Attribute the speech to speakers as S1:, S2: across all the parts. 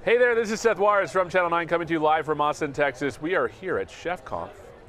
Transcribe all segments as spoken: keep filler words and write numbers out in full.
S1: Hey there, this is Seth Juarez from Channel nine coming to you live from Austin, Texas. We are here at ChefConf.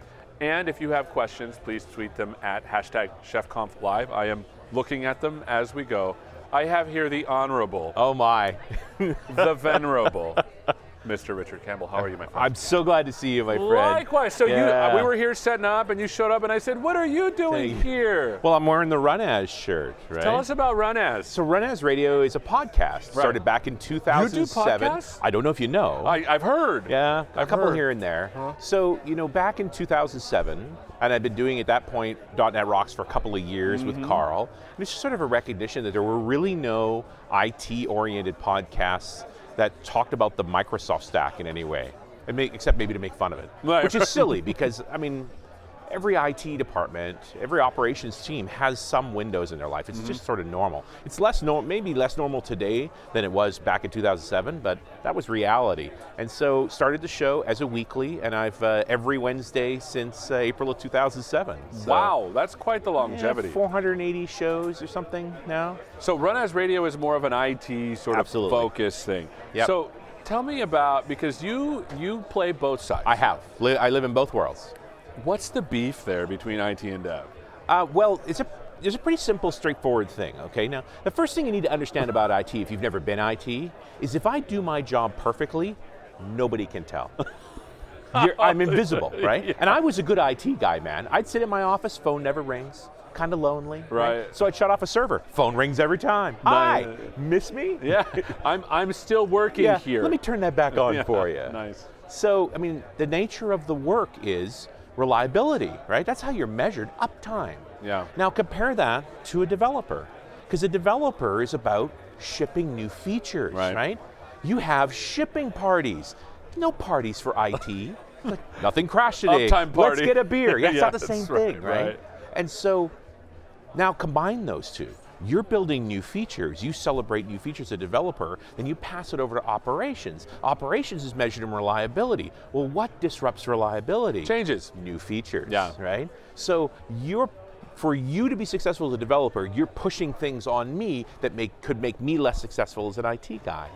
S1: And if you have questions, please tweet them at hashtag ChefConfLive. I am looking at them as we go. I have here the Honorable.
S2: Oh my.
S1: The Venerable. Mister Richard Campbell, how are you, my friend?
S2: I'm so glad to see you, my friend.
S1: Likewise. So
S2: yeah.
S1: you, uh, we were here setting up, and you showed up, and I said, "What are you doing here?"
S2: Well, I'm wearing the Run As shirt, right?
S1: Tell us about Run As.
S2: So Run As Radio is a podcast. Right. Started back in two thousand seven.
S1: You do podcasts?
S2: I don't know if you know.
S1: I, I've heard.
S2: Yeah, a
S1: I've
S2: couple
S1: heard.
S2: here and there.
S1: Huh?
S2: So, you know, back in two thousand seven, and I'd been doing at that point .dot net Rocks for a couple of years mm-hmm. with Carl. And it's just sort of a recognition that there were really no I T-oriented podcasts that talked about the Microsoft stack in any way, and make, except maybe to make fun of it,
S1: right.
S2: which is silly because, I mean, every I T department, every operations team has some Windows in their life. It's mm-hmm. just sort of normal. It's less no, maybe less normal today than it was back in two thousand seven, but that was reality. And so started the show as a weekly, and I've uh, every Wednesday since uh, April of two thousand seven. So,
S1: wow, that's quite the longevity.
S2: Yeah, four hundred eighty shows or something now.
S1: So Run As Radio is more of an I T sort
S2: Absolutely.
S1: of focus thing.
S2: Yep.
S1: So tell me about, because you you play both sides.
S2: I have. I live in both worlds.
S1: What's the beef there between I T and dev?
S2: Uh, well, it's a it's a pretty simple, straightforward thing, okay? Now, the first thing you need to understand about I T, if you've never been I T, is if I do my job perfectly, nobody can tell. You're, I'm invisible, right? Yeah. And I was a good I T guy, man. I'd sit in my office, phone never rings, kind of lonely.
S1: Right.
S2: right. So I'd shut off a server. Phone rings every time. Hi, miss me?
S1: Yeah, I'm I'm still working
S2: yeah.
S1: here.
S2: Let me turn that back on
S1: yeah.
S2: for you.
S1: Nice.
S2: So, I mean, the nature of the work is reliability, right? That's how you're measured, uptime.
S1: Yeah.
S2: Now compare that to a developer, because a developer is about shipping new features,
S1: right?
S2: right? You have shipping parties. No parties for I T. Like, nothing crashed today.
S1: Uptime party.
S2: Let's get a beer. Yeah, it's
S1: yeah,
S2: not the same thing,
S1: right,
S2: right?
S1: right?
S2: And so now combine those two. You're building new features, you celebrate new features as a developer, then you pass it over to operations. Operations is measured in reliability. Well, what disrupts reliability?
S1: Changes.
S2: New features,
S1: yeah.
S2: right? So you're, for you to be successful as a developer, you're pushing things on me that make, could make me less successful as an I T guy.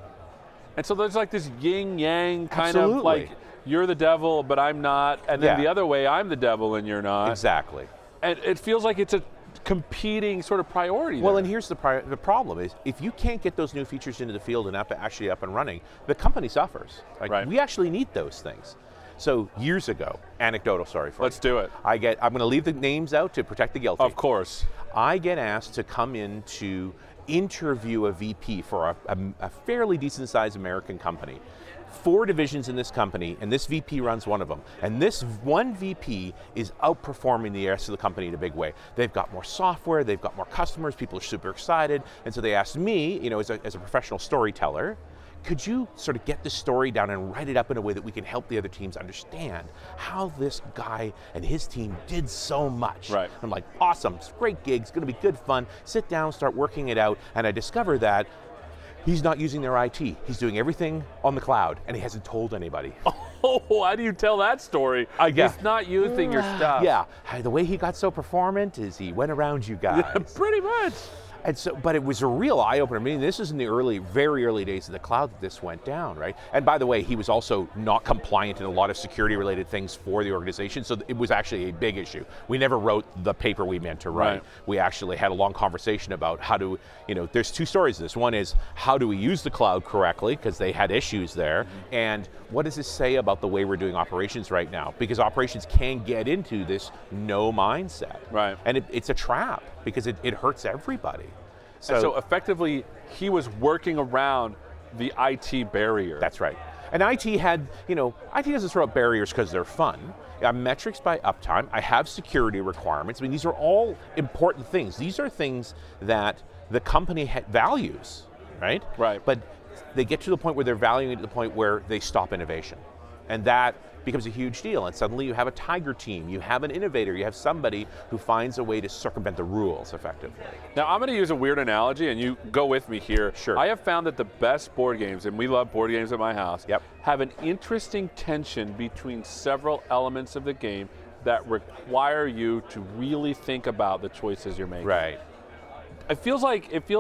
S1: And so there's like this yin-yang kind
S2: Absolutely.
S1: of like, you're the devil, but I'm not, and then
S2: yeah.
S1: the other way, I'm the devil and you're not.
S2: Exactly.
S1: And it feels like it's a competing sort of priority
S2: Well,
S1: there.
S2: and here's the, pri- the problem is, if you can't get those new features into the field and up, actually up and running, the company suffers. Like,
S1: right.
S2: We actually need those things. So years ago, anecdotal story for
S1: Let's
S2: you.
S1: do it.
S2: I get, I'm going to leave the names out to protect the guilty.
S1: Of course.
S2: I get asked to come in to interview a V P for a, a, a fairly decent sized American company. Four divisions in this company, and this V P runs one of them. And this one V P is outperforming the rest of the company in a big way. They've got more software, they've got more customers, people are super excited. And so they asked me, you know, as a, as a professional storyteller, could you sort of get the story down and write it up in a way that we can help the other teams understand how this guy and his team did so much?
S1: Right.
S2: I'm like, awesome, it's a great gig, it's gonna be good fun. Sit down, start working it out, and I discover that he's not using their I T. He's doing everything on the cloud, and he hasn't told anybody.
S1: Oh, how do you tell that story?
S2: Uh, yeah.
S1: He's not using your stuff.
S2: Yeah, the way he got so performant is he went around you guys.
S1: Yeah, pretty much.
S2: And so, but it was a real eye-opener. I mean, this is in the early, very early days of the cloud that this went down, right? And by the way, he was also not compliant in a lot of security-related things for the organization, so it was actually a big issue. We never wrote the paper we meant to write.
S1: Right.
S2: We actually had a long conversation about how to, you know, there's two stories to this. One is, how do we use the cloud correctly, because they had issues there, mm-hmm. and what does this say about the way we're doing operations right now? Because operations can get into this no mindset.
S1: Right.
S2: And it, it's a trap, because it, it hurts everybody. So,
S1: and so effectively, he was working around the I T barrier.
S2: That's right. And I T had, you know, I T doesn't throw up barriers because they're fun. I have metrics by uptime. I have security requirements. I mean, these are all important things. These are things that the company ha- values, right?
S1: Right.
S2: But they get to the point where they're valuing it to the point where they stop innovation. And that becomes a huge deal. And suddenly you have a tiger team, you have an innovator, you have somebody who finds a way to circumvent the rules effectively.
S1: Now I'm going to use a weird analogy, and you go with me here.
S2: Sure.
S1: I have found that the best board games, and we love board games at my house,
S2: yep.
S1: have an interesting tension between several elements of the game that require you to really think about the choices you're making.
S2: Right.
S1: It feels like, it feels like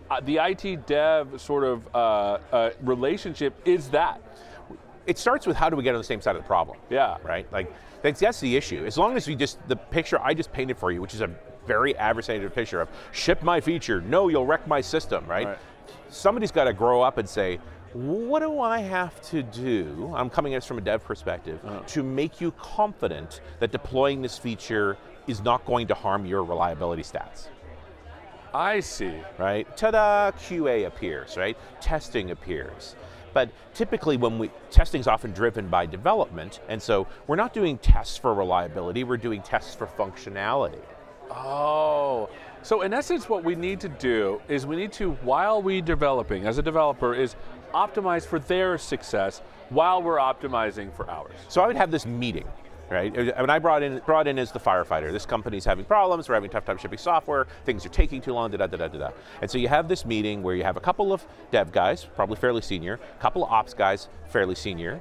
S1: uh, the I T dev sort of uh, uh, relationship is that.
S2: It starts with how do we get on the same side of the problem?
S1: Yeah.
S2: Right? Like, that's, that's the issue. As long as we just, the picture I just painted for you, which is a very adversarial picture of, ship my feature, no, you'll wreck my system, right?
S1: right.
S2: Somebody's got to grow up and say, what do I have to do, I'm coming at this from a dev perspective, uh-huh. to make you confident that deploying this feature is not going to harm your reliability stats?
S1: I see.
S2: Right? Ta-da, Q A appears, right? Testing appears. But typically when we, testing is often driven by development, and so we're not doing tests for reliability, we're doing tests for functionality.
S1: Oh, so in essence what we need to do is we need to, while we developing, as a developer, is optimize for their success while we're optimizing for ours.
S2: So I would have this meeting, right? When I brought in brought in as the firefighter, this company's having problems, we're having a tough time shipping software, things are taking too long, da da da da da. And so you have this meeting where you have a couple of dev guys, probably fairly senior, a couple of ops guys, fairly senior,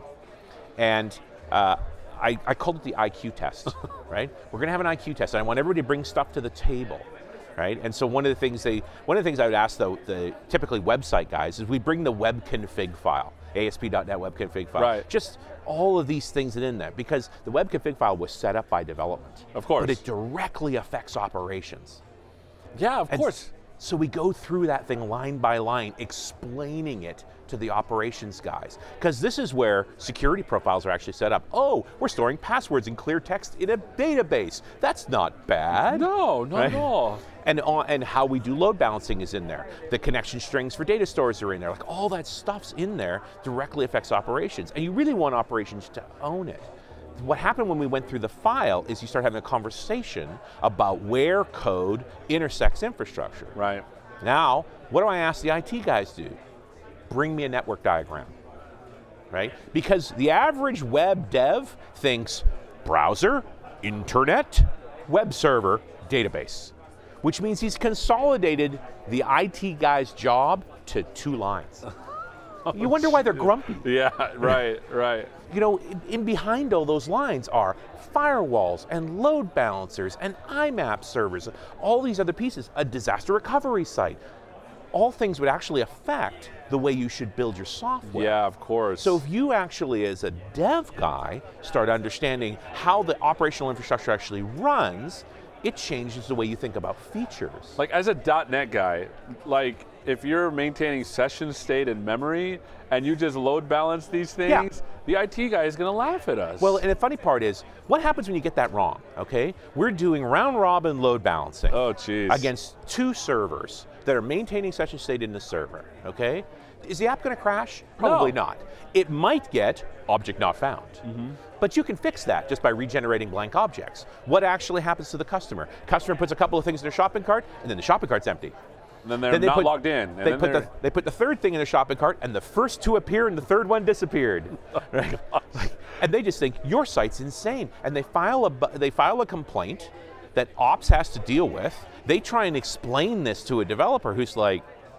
S2: and uh, I, I called it the I Q test, right? We're going to have an I Q test, and I want everybody to bring stuff to the table, right? And so one of the things they, one of the things I would ask though, the typically website guys, is we bring the web config file, A S P dot net web config file.
S1: Right.
S2: Just all of these things in there, because the web config file was set up by development.
S1: Of course.
S2: But it directly affects operations.
S1: Yeah, of
S2: and
S1: course.
S2: So we go through that thing line by line, explaining it to the operations guys. Because this is where security profiles are actually set up. Oh, we're storing passwords in clear text in a database. That's not bad.
S1: No, not
S2: right?
S1: at all.
S2: And, on, and how we do load balancing is in there. The connection strings for data stores are in there. Like all that stuff's in there, directly affects operations. And you really want operations to own it. What happened when we went through the file is you start having a conversation about where code intersects infrastructure.
S1: Right.
S2: Now, what do I ask the I T guys to do? Bring me a network diagram, right? Because the average web dev thinks browser, internet, web server, database, which means he's consolidated the I T guy's job to two lines. Oh, you wonder why they're grumpy.
S1: Yeah, right, right.
S2: You know, in, in behind all those lines are firewalls and load balancers and I MAP servers, all these other pieces, a disaster recovery site. All things would actually affect the way you should build your software.
S1: Yeah, of course.
S2: So if you actually, as a dev guy, start understanding how the operational infrastructure actually runs, it changes the way you think about features.
S1: Like as a .NET guy, like if you're maintaining session state and memory and you just load balance these things,
S2: yeah.
S1: the I T guy is going to laugh at us.
S2: Well, and the funny part is, what happens when you get that wrong, okay? We're doing round robin load balancing.
S1: Oh, geez.
S2: Against two servers that are maintaining session state in the server, okay? Is the app going to crash? Probably
S1: No.
S2: not. It might get object not found.
S1: Mm-hmm.
S2: But you can fix that just by regenerating blank objects. What actually happens to the customer? Customer puts a couple of things in their shopping cart, and then the shopping cart's empty.
S1: And then they're
S2: then they
S1: not
S2: put,
S1: logged in. And
S2: they,
S1: then
S2: put the, they put the third thing in their shopping cart, and the first two appear, and the third one disappeared.
S1: Oh,
S2: right? And they just think, your site's insane. And they file a, they file a complaint that ops has to deal with. They try and explain this to a developer who's like,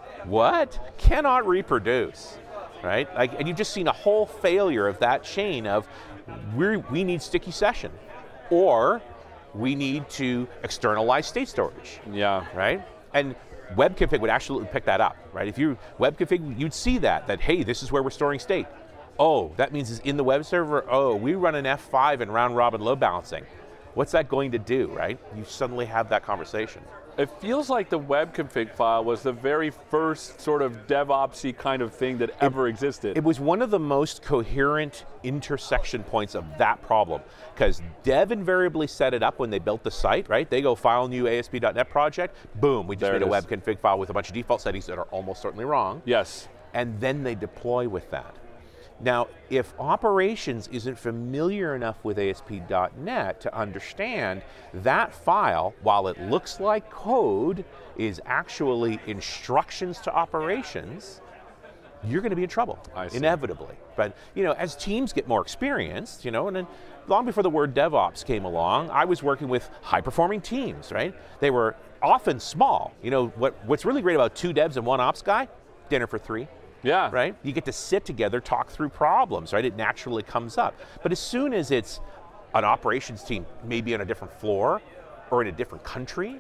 S2: what? Cannot reproduce, right? Like, and you've just seen a whole failure of that chain of, we we need sticky session, or we need to externalize state storage.
S1: Yeah.
S2: Right? And web config would absolutely pick that up, right? If you web config, you'd see that, that hey, this is where we're storing state. Oh, that means it's in the web server. Oh, we run an F five in round robin load balancing. What's that going to do, right? You suddenly have that conversation.
S1: It feels like the web config file was the very first sort of DevOps-y kind of thing that ever existed.
S2: It was one of the most coherent intersection points of that problem, because dev invariably set it up when they built the site, right? They go file new A S P dot net project, boom, we just
S1: There
S2: made
S1: it
S2: a web
S1: is.
S2: config file with a bunch of default settings that are almost certainly wrong.
S1: Yes.
S2: And then they deploy with that. Now, if operations isn't familiar enough with A S P dot net to understand that file, while it looks like code, is actually instructions to operations, you're going to be in trouble,
S1: I see.
S2: inevitably. But you know, as teams get more experienced, you know, and then long before the word DevOps came along, I was working with high-performing teams, right? They were often small. You know, what, what's really great about two devs and one ops guy? Dinner for three.
S1: Yeah.
S2: Right? You get to sit together, talk through problems, right? It naturally comes up. But as soon as it's an operations team, maybe on a different floor or in a different country,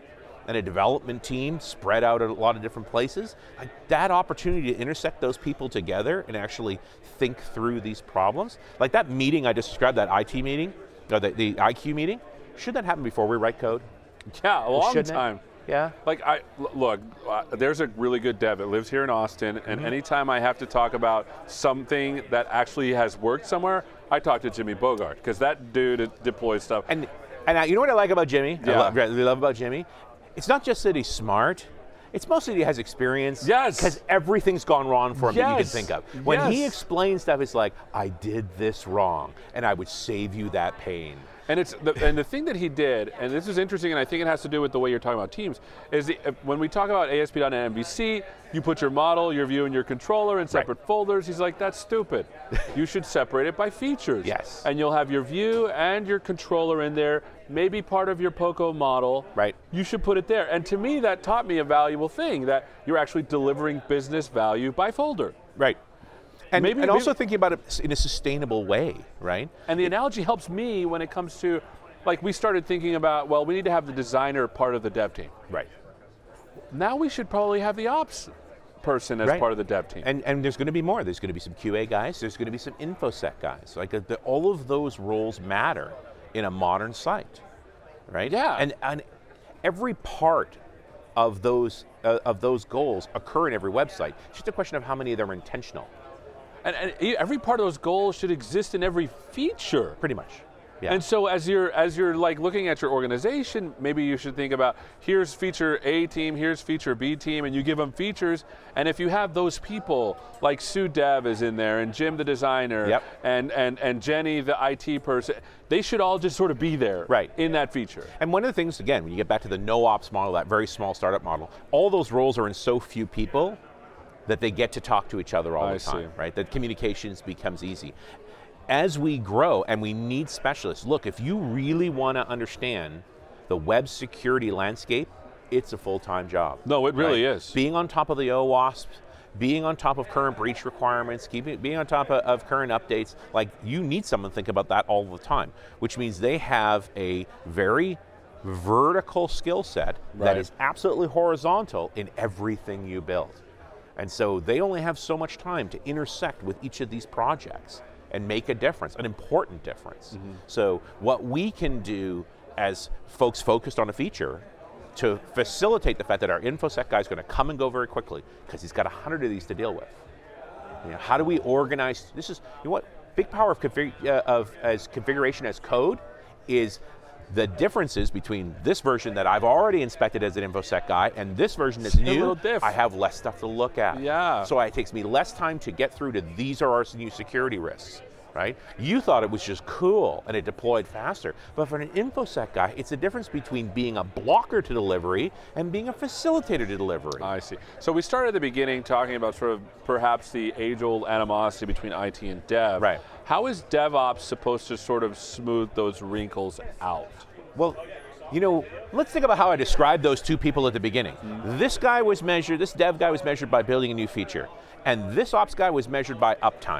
S2: and a development team spread out at a lot of different places, like that opportunity to intersect those people together and actually think through these problems, like that meeting I just described, that I T meeting, or the, the I Q meeting, should that happen before we write code?
S1: Yeah, a long
S2: Shouldn't
S1: time.
S2: It? Yeah.
S1: Like, I look, uh, there's a really good dev that lives here in Austin, and mm-hmm. anytime I have to talk about something that actually has worked somewhere, I talk to Jimmy Bogart, because that dude deploys stuff.
S2: And and I, you know what I like about Jimmy?
S1: Yeah.
S2: I love, really love about Jimmy? It's not just that he's smart, it's mostly that he has experience.
S1: Yes.
S2: Because everything's gone wrong for him
S1: yes.
S2: that you can think of. When
S1: yes.
S2: he explains stuff, it's like, I did this wrong, and I would save you that pain.
S1: And it's the, and the thing that he did, and this is interesting, and I think it has to do with the way you're talking about teams, is the, when we talk about A S P dot net M V C, you put your model, your view, and your controller in separate right. folders. He's like, that's stupid. You should separate it by features.
S2: Yes.
S1: And you'll have your view and your controller in there, maybe part of your Poco model.
S2: Right.
S1: You should put it there. And to me, that taught me a valuable thing, that you're actually delivering business value by folder.
S2: Right. And,
S1: maybe,
S2: and
S1: maybe,
S2: also thinking about it in a sustainable way, right?
S1: And the analogy helps me when it comes to, like, we started thinking about, well, we need to have the designer part of the dev team.
S2: Right.
S1: Now we should probably have the ops person as
S2: right.
S1: part of the dev team.
S2: And, and there's going to be more. There's going to be some Q A guys. There's going to be some InfoSec guys. Like uh, the, all of those roles matter in a modern site, right?
S1: Yeah.
S2: And, and every part of those uh, of those goals occur in every website. It's just a question of how many of them are intentional.
S1: And, and every part of those goals should exist in every feature.
S2: Pretty much. Yeah.
S1: And so as you're as you're like looking at your organization, maybe you should think about, here's feature A team, here's feature B team, and you give them features. And if you have those people, like Sue Dev is in there, and Jim the designer,
S2: yep.
S1: and, and, and Jenny the I T person, they should all just sort of be there
S2: right.
S1: in that feature.
S2: And one of the things, again, when you get back to the no ops model, that very small startup model, all those roles are in so few people that they get to talk to each other all
S1: I
S2: the time,
S1: see.
S2: right? That communications becomes easy. As we grow, and we need specialists, look, if you really want to understand the web security landscape, it's a full-time job.
S1: No, it really
S2: right?
S1: is.
S2: Being on top of the OWASP, being on top of current breach requirements, keeping, being on top of, of current updates, like you need someone to think about that all the time, which means they have a very vertical skill set
S1: right.
S2: that is absolutely horizontal in everything you build. And so they only have so much time to intersect with each of these projects and make a difference, an important difference. Mm-hmm. So what we can do as folks focused on a feature to facilitate the fact that our InfoSec guy is going to come and go very quickly because he's got a hundred of these to deal with. You know, how do we organize, this is, you know what, big power of, config, uh, of as configuration as code is the differences between this version that I've already inspected as an InfoSec guy and this version that's new, I have less stuff to look at.
S1: Yeah.
S2: So it takes me less time to get through to these are our new security risks, right? You thought it was just cool and it deployed faster, but for an InfoSec guy, it's the difference between being a blocker to delivery and being a facilitator to delivery.
S1: I see. So we started at the beginning talking about sort of perhaps the age-old animosity between I T and dev.
S2: Right.
S1: How is DevOps supposed to sort of smooth those wrinkles out?
S2: Well, you know, let's think about how I described those two people at the beginning. Mm-hmm. This guy was measured, this dev guy was measured by building a new feature, and this ops guy was measured by uptime.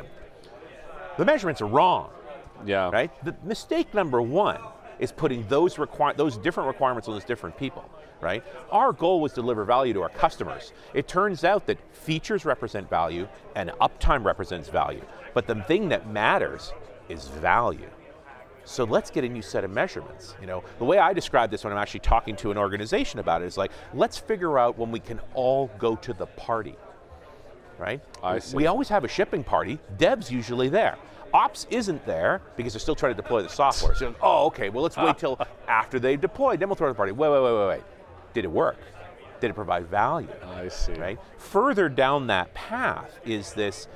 S2: The measurements are wrong.
S1: Yeah.
S2: Right? The mistake number one is putting those require those different requirements on those different people, right? Our goal was to deliver value to our customers. It turns out that features represent value and uptime represents value. But the thing that matters is value. So let's get a new set of measurements. You know, the way I describe this when I'm actually talking to an organization about it is like, let's figure out when we can all go to the party, right?
S1: I see.
S2: We always have a shipping party, dev's usually there. Ops isn't there because they're still trying to deploy the software. So, oh, okay, well let's wait till after they've deployed, then we'll throw the party. Wait, wait, wait, wait, wait. Did it work? Did it provide value?
S1: I see.
S2: Right? Further down that path is this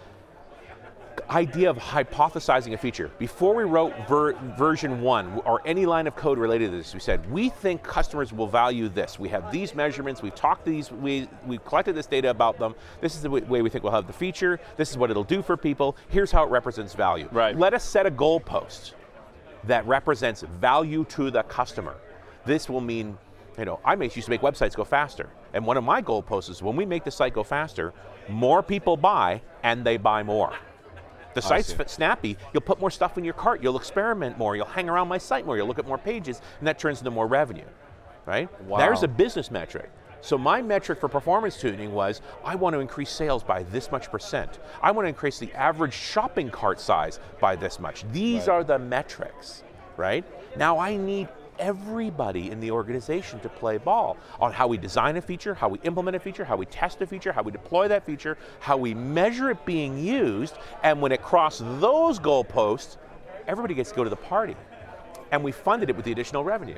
S2: idea of hypothesizing a feature. Before we wrote ver version one or any line of code related to this, we said, we think customers will value this. We have these measurements, we've talked to these, we, we've collected this data about them. This is the way we think we'll have the feature. This is what it'll do for people. Here's how it represents value.
S1: Right.
S2: Let us set a goalpost that represents value to the customer. This will mean, you know, I used to make websites go faster. And one of my goalposts is when we make the site go faster, more people buy and they buy more. The site's snappy, you'll put more stuff in your cart, you'll experiment more, you'll hang around my site more, you'll look at more pages, and that turns into more revenue, right?
S1: Wow.
S2: There's a business metric. So my metric for performance tuning was, I want to increase sales by this much percent. I want to increase the average shopping cart size by this much. These
S1: Right.
S2: are the metrics, right? Now I need everybody in the organization to play ball on how we design a feature, how we implement a feature, how we test a feature, how we deploy that feature, how we measure it being used, and when it crosses those goalposts, everybody gets to go to the party. And we funded it with the additional revenue.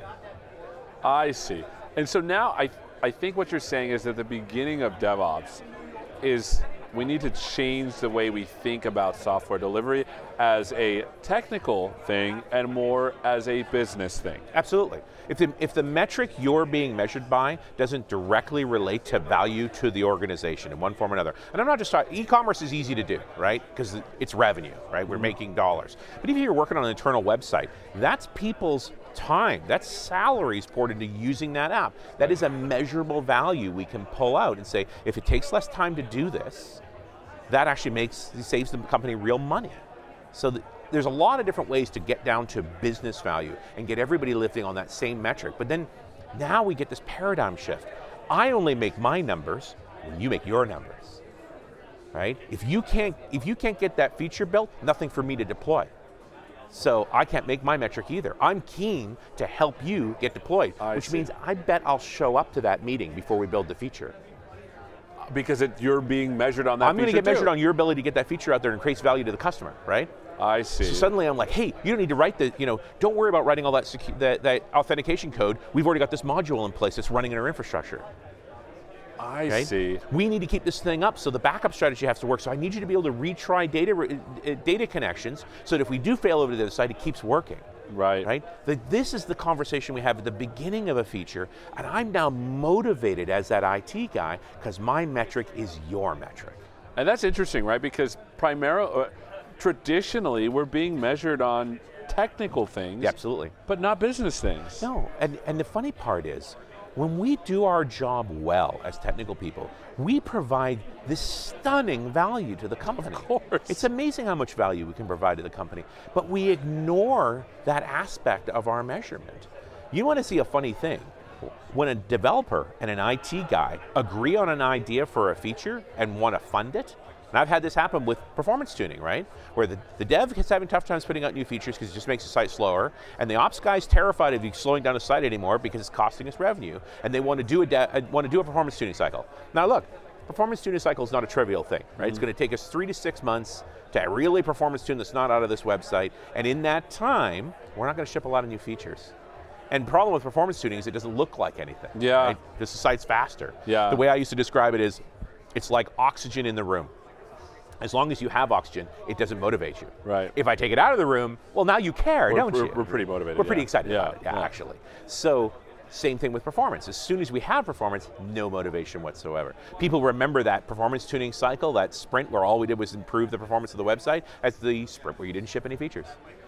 S1: I see. And so now I, I think what you're saying is that the beginning of DevOps is we need to change the way we think about software delivery as a technical thing and more as a business thing.
S2: Absolutely. If the, if the metric you're being measured by doesn't directly relate to value to the organization in one form or another, and I'm not just talking, e-commerce is easy to do, right? Because it's revenue, right? We're making dollars. But if you're working on an internal website, that's people's time, that's salaries poured into using that app. That is a measurable value we can pull out and say, if it takes less time to do this, that actually makes, saves the company real money. So th there's a lot of different ways to get down to business value and get everybody living on that same metric. But then now we get this paradigm shift. I only make my numbers when you make your numbers, right? If you can't, if you can't get that feature built, nothing for me to deploy. So I can't make my metric either. I'm keen to help you get deployed,
S1: I
S2: which
S1: see.
S2: means I bet I'll show up to that meeting before we build the feature.
S1: Because it, you're being measured on that
S2: I'm going to
S1: feature
S2: get measured
S1: too.
S2: on your ability to get that feature out there and create value to the customer, right?
S1: I see.
S2: So suddenly I'm like, hey, you don't need to write the, you know, don't worry about writing all that, secu that, that authentication code. We've already got this module in place that's running in our infrastructure.
S1: I
S2: Okay?
S1: see.
S2: We need to keep this thing up, so the backup strategy has to work. So I need you to be able to retry data, uh, data connections, so that if we do fail over to the other side, it keeps working.
S1: Right.
S2: Right? That this is the conversation we have at the beginning of a feature, and I'm now motivated as that I T guy because my metric is your metric.
S1: And that's interesting, right? Because primarily, uh, traditionally, we're being measured on technical things,
S2: Yeah, absolutely.
S1: but not business things.
S2: No, and, and the funny part is, when we do our job well as technical people, we provide this stunning value to the company.
S1: Of course.
S2: It's amazing how much value we can provide to the company, but we ignore that aspect of our measurement. You want to see a funny thing? When a developer and an I T guy agree on an idea for a feature and want to fund it, and I've had this happen with performance tuning, right? Where the, the dev is having tough times putting out new features because it just makes the site slower, and the ops guy's terrified of you slowing down the site anymore because it's costing us revenue, and they want to do a, de want to do a performance tuning cycle. Now look, performance tuning cycle is not a trivial thing, right? Mm-hmm. It's going to take us three to six months to really performance tune that's not out of this website, and in that time, we're not going to ship a lot of new features. And the problem with performance tuning is it doesn't look like anything.
S1: Yeah.
S2: Right? Because the site's faster.
S1: Yeah.
S2: The way I used to describe it is, it's like oxygen in the room. As long as you have oxygen, it doesn't motivate you.
S1: Right.
S2: If I take it out of the room, well, now you care,
S1: We're-
S2: don't
S1: we're-
S2: you?
S1: we're pretty motivated,
S2: We're pretty
S1: yeah.
S2: excited
S1: Yeah,
S2: about it, yeah,
S1: yeah.
S2: actually. So, same thing with performance. As soon as we have performance, no motivation whatsoever. People remember that performance tuning cycle, that sprint where all we did was improve the performance of the website, as the sprint where you didn't ship any features.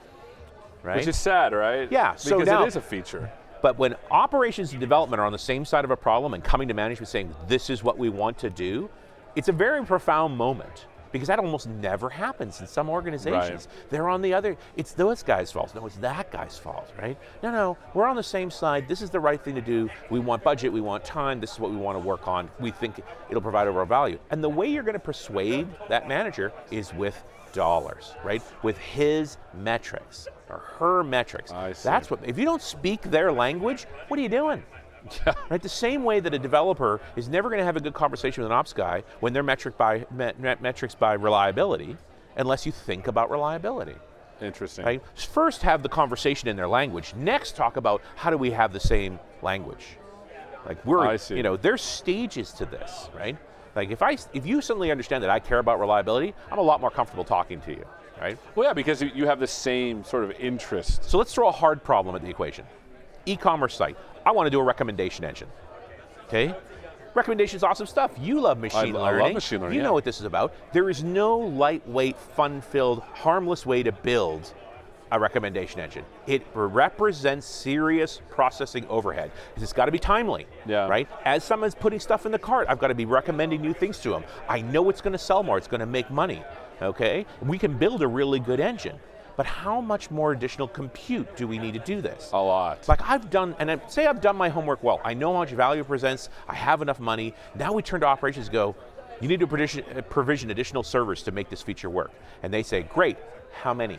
S2: Right?
S1: Which is sad, right?
S2: Yeah, so
S1: because
S2: now-
S1: it is a feature.
S2: But when operations and development are on the same side of a problem and coming to management saying, this is what we want to do, it's a very profound moment. Because that almost never happens in some organizations.
S1: Right.
S2: They're on the other, it's those guys' fault. No, it's that guy's fault, right? No, no, we're on the same side. This is the right thing to do. We want budget, we want time. This is what we want to work on. We think it'll provide overall value. And the way you're going to persuade that manager is with dollars, right? With his metrics or her metrics.
S1: I see.
S2: That's what, if you don't speak their language, what are you doing?
S1: Yeah.
S2: Right, the same way that a developer is never going to have a good conversation with an ops guy when they're metric by met, met, metrics by reliability, unless you think about reliability.
S1: Interesting.
S2: Right? First, have the conversation in their language. Next, talk about how do we have the same language. Like we're,
S1: I see.
S2: you know, there's stages to this, right? Like if I, if you suddenly understand that I care about reliability, I'm a lot more comfortable talking to you, right?
S1: Well, yeah, because you have the same sort of interest.
S2: So let's throw a hard problem at the equation. E-commerce site. I want to do a recommendation engine. Okay? Recommendation is awesome stuff. You love machine
S1: I- I love
S2: learning.
S1: machine learning,
S2: You
S1: yeah.
S2: know what this is about. There is no lightweight, fun-filled, harmless way to build a recommendation engine. It represents serious processing overhead. It's got to be timely,
S1: Yeah.
S2: right? As someone's putting stuff in the cart, I've got to be recommending new things to them. I know it's going to sell more. It's going to make money, okay? We can build a really good engine. but how much more additional compute do we need to do this?
S1: A lot.
S2: Like I've done, and I, say I've done my homework well. I know how much value it presents. I have enough money. Now we turn to operations and go, you need to provision, provision additional servers to make this feature work. And they say, great, how many?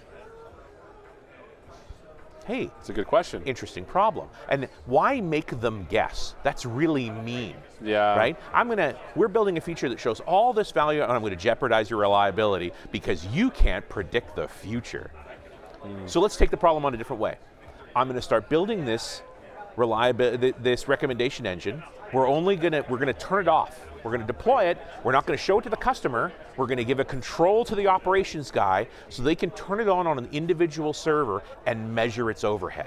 S2: Hey,
S1: it's a good question.
S2: Interesting problem. And why make them guess? That's really mean.
S1: Yeah.
S2: Right? I'm gonna, we're building a feature that shows all this value and I'm gonna jeopardize your reliability because you can't predict the future. Mm. So let's take the problem on a different way. I'm gonna start building this reliability, this recommendation engine. We're only gonna, we're gonna turn it off. We're going to deploy it, we're not going to show it to the customer, we're going to give a control to the operations guy so they can turn it on on an individual server and measure its overhead.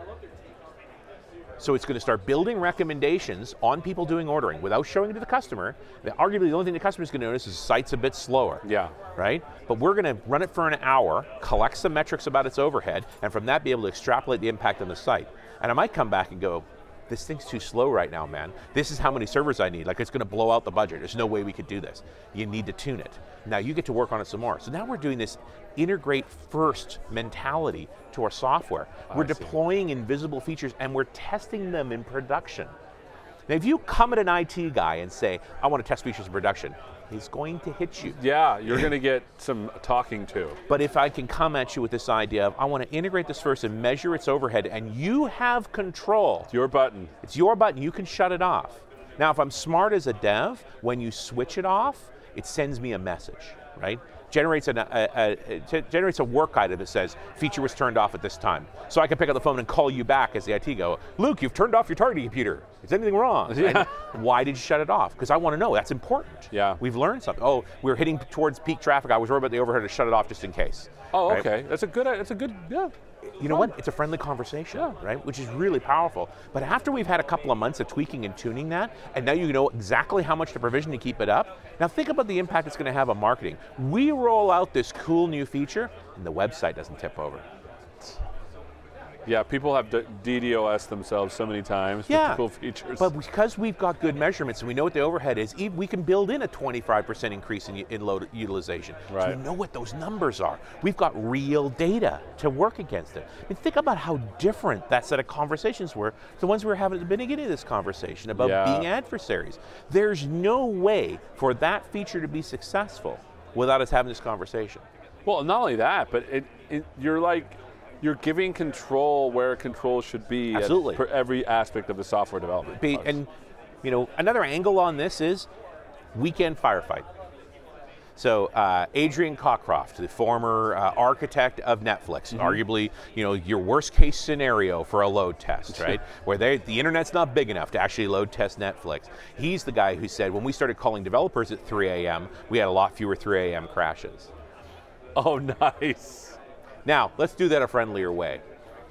S2: So it's going to start building recommendations on people doing ordering without showing it to the customer. Arguably the only thing the customer is going to notice is the site's a bit slower.
S1: Yeah.
S2: Right? But we're going to run it for an hour, collect some metrics about its overhead, and from that be able to extrapolate the impact on the site. And I might come back and go, this thing's too slow right now, man. This is how many servers I need. Like it's going to blow out the budget. There's no way we could do this. You need to tune it. Now you get to work on it some more. So now we're doing this integrate first mentality to our software. Oh, we're deploying invisible features and we're testing them in production. Now if you come at an I T guy and say, I want to test features in production, he's going to hit you.
S1: Yeah, you're going to get some talking to.
S2: But if I can come at you with this idea of, I want to integrate this first and measure its overhead, and you have control.
S1: It's your button.
S2: It's your button, you can shut it off. Now, if I'm smart as a dev, when you switch it off, it sends me a message, right? Generates, an, a, a, a, generates a work item that says, feature was turned off at this time. So I can pick up the phone and call you back as the I T go, Luke, you've turned off your targeting computer. Is anything wrong?
S1: Yeah.
S2: Why did you shut it off? Because I want to know, that's important.
S1: Yeah.
S2: We've learned something. Oh, we we're heading towards peak traffic. I was worried about the overhead to shut it off just in case.
S1: Oh,
S2: right?
S1: okay. That's a good, that's a good, yeah.
S2: You know what? It's a friendly conversation, yeah. right? Which is really powerful. But after we've had a couple of months of tweaking and tuning that, and now you know exactly how much to provision to keep it up, now think about the impact it's going to have on marketing. We roll out this cool new feature, and the website doesn't tip over.
S1: Yeah, people have D DoS themselves so many times with
S2: yeah,
S1: cool features.
S2: But because we've got good measurements and we know what the overhead is, we can build in a twenty-five percent increase in, in load utilization.
S1: Right.
S2: So we know what those numbers are. We've got real data to work against it. I mean, think about how different that set of conversations were, the ones we were having at the beginning of this conversation about
S1: yeah.
S2: being adversaries. There's no way for that feature to be successful without us having this conversation.
S1: Well, not only that, but it, it, you're like, you're giving control where control should be
S2: Absolutely.
S1: for every aspect of the software development
S2: Be, and you know, another angle on this is weekend firefight. So uh, Adrian Cockcroft, the former uh, architect of Netflix, mm-hmm. arguably, you know, your worst case scenario for a load test, right? Where they, the internet's not big enough to actually load test Netflix. He's the guy who said when we started calling developers at three A M, we had a lot fewer three A M crashes.
S1: Oh, nice.
S2: Now, let's do that a friendlier way.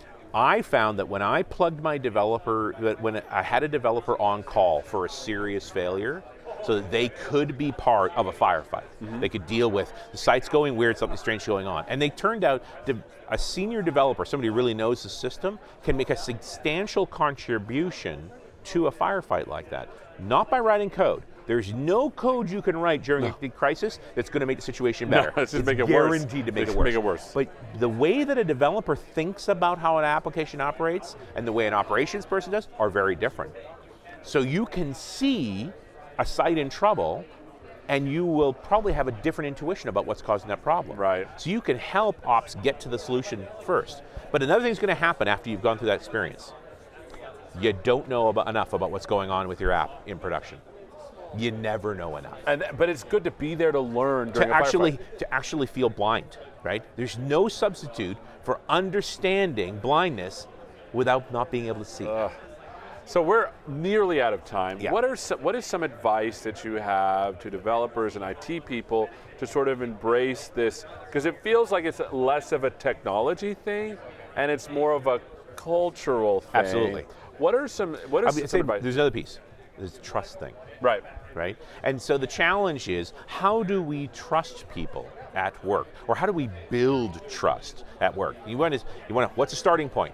S2: I found that when I plugged my developer, that when I had a developer on call for a serious failure, so that they could be part of a firefight. Mm-hmm. They could deal with the site's going weird, something strange going on. And they turned out to, a senior developer, somebody who really knows the system, can make a substantial contribution to a firefight like that. Not by writing code. There's no code you can write during no. a crisis that's going to make the situation better.
S1: No, it's just
S2: it's
S1: make it
S2: guaranteed
S1: worse.
S2: to make
S1: it's
S2: it worse.
S1: Make it worse.
S2: But the way that a developer thinks about how an application operates and the way an operations person does are very different. So you can see a site in trouble and you will probably have a different intuition about what's causing that problem.
S1: Right.
S2: So you can help ops get to the solution first. But another thing's going to happen after you've gone through that experience. You don't know about enough about what's going on with your app in production. You never know enough.
S1: And but it's good to be there to learn during
S2: to
S1: a
S2: actually
S1: firefight.
S2: to actually feel blind, right? There's no substitute for understanding blindness without not being able to see.
S1: Uh, so we're nearly out of time.
S2: Yeah.
S1: What are some, what is some advice that you have to developers and I T people to sort of embrace this? Because it feels like it's less of a technology thing and it's more of a cultural thing.
S2: Absolutely.
S1: What are some? What is
S2: I mean,
S1: some advice?
S2: There's another piece. There's the trust thing.
S1: Right.
S2: Right? And so the challenge is, how do we trust people at work? Or how do we build trust at work? You want to, you want to, what's the starting point?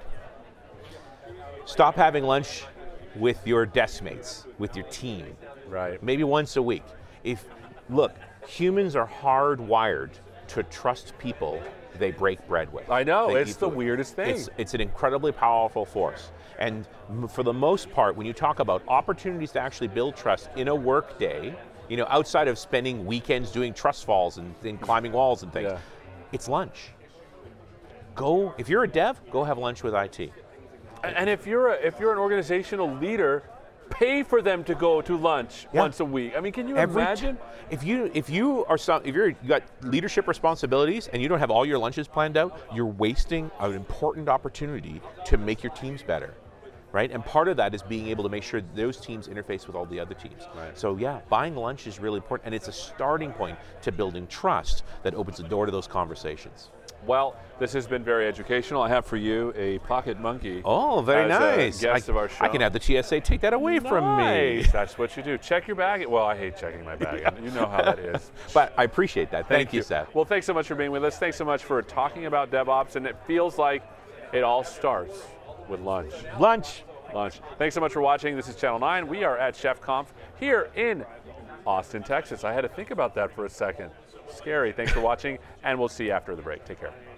S2: Stop having lunch with your desk mates, with your team.
S1: Right.
S2: Maybe once a week. If, look, humans are hardwired to trust people they break bread with.
S1: I know,
S2: they
S1: it's
S2: eat
S1: the
S2: food.
S1: weirdest thing.
S2: It's, it's an incredibly powerful force. And m- for the most part, when you talk about opportunities to actually build trust in a work day, you know, outside of spending weekends doing trust falls and, and climbing walls and things,
S1: Yeah.
S2: it's lunch. Go, if you're a dev, go have lunch with I T.
S1: And if you're a, if you're an organizational leader, pay for them to go to lunch
S2: Yeah.
S1: once a week. I mean, can you
S2: Every
S1: imagine?
S2: t- if you if you are some if you're you got leadership responsibilities and you don't have all your lunches planned out, you're wasting an important opportunity to make your teams better, right? And part of that is being able to make sure those teams interface with all the other teams.
S1: Right.
S2: So yeah, buying lunch is really important, and it's a starting point to building trust that opens the door to those conversations.
S1: Well, this has been very educational. I have for you a pocket monkey.
S2: Oh, very
S1: as
S2: nice.
S1: A guest
S2: I,
S1: of our show.
S2: I can have the T S A take that away from me.
S1: Nice. That's what you do. Check your bag. Well, I hate checking my bag. You know how that is.
S2: But I appreciate that. Thank, you, Seth.
S1: Well, thanks so much for being with us. Thanks so much for talking about DevOps. And it feels like it all starts with lunch.
S2: Lunch.
S1: Lunch. Thanks so much for watching. This is Channel nine. We are at Chef Conf here in Austin, Texas. I had to think about that for a second. Scary. Thanks for watching, and we'll see you after the break. Take care.